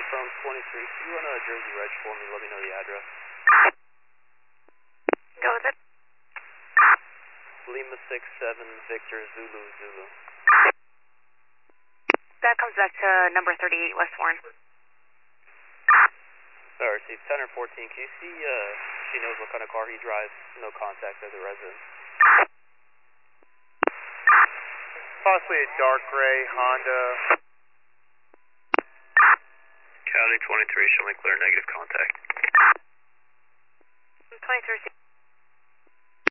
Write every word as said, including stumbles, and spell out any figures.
from twenty-three. Can you run a Jersey Reg for me? Let me know the address. Go with it. Lima six seven Victor Zulu Zulu. That comes back to number thirty-eight West Warren. Sorry, received ten or fourteen. Can you see uh, she knows what kind of car he drives? No contact as a resident. Possibly a dark gray Honda. County twenty-three, show me clear negative contact. twenty-three.